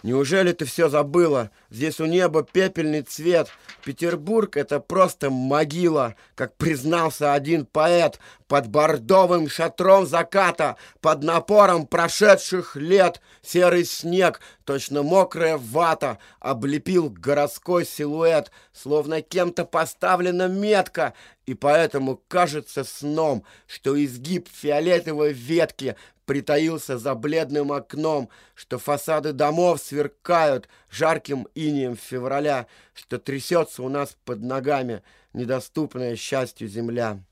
Неужели ты все забыла? Здесь у неба пепельный цвет. Петербург — это просто могила, как признался один поэт, под бордовым шатром заката, под напором прошедших лет. Серый снег, точно мокрая вата, облепил городской силуэт, словно кем-то поставлена метка, и поэтому кажется сном, что изгиб фиолетовой ветки притаился за бледным окном, что фасады домов сверкают жарким инеем февраля, что трясется у нас под ногами недоступная счастью земля.